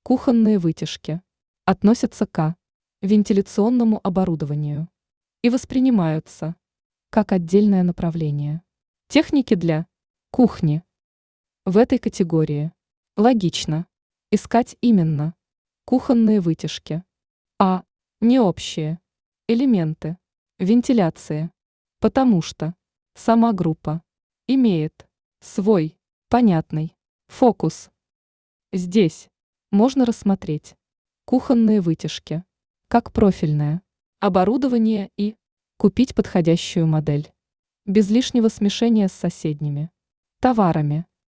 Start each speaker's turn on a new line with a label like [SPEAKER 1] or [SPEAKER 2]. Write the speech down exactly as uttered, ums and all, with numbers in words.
[SPEAKER 1] Кухонные вытяжки относятся к вентиляционному оборудованию и воспринимаются как отдельное направление техники для кухни. В этой категории логично искать именно кухонные вытяжки, а не общие элементы вентиляции, потому что сама группа имеет свой понятный фокус. Здесь можно рассмотреть кухонные вытяжки как профильное оборудование и купить подходящую модель без лишнего смешения с соседними товарами.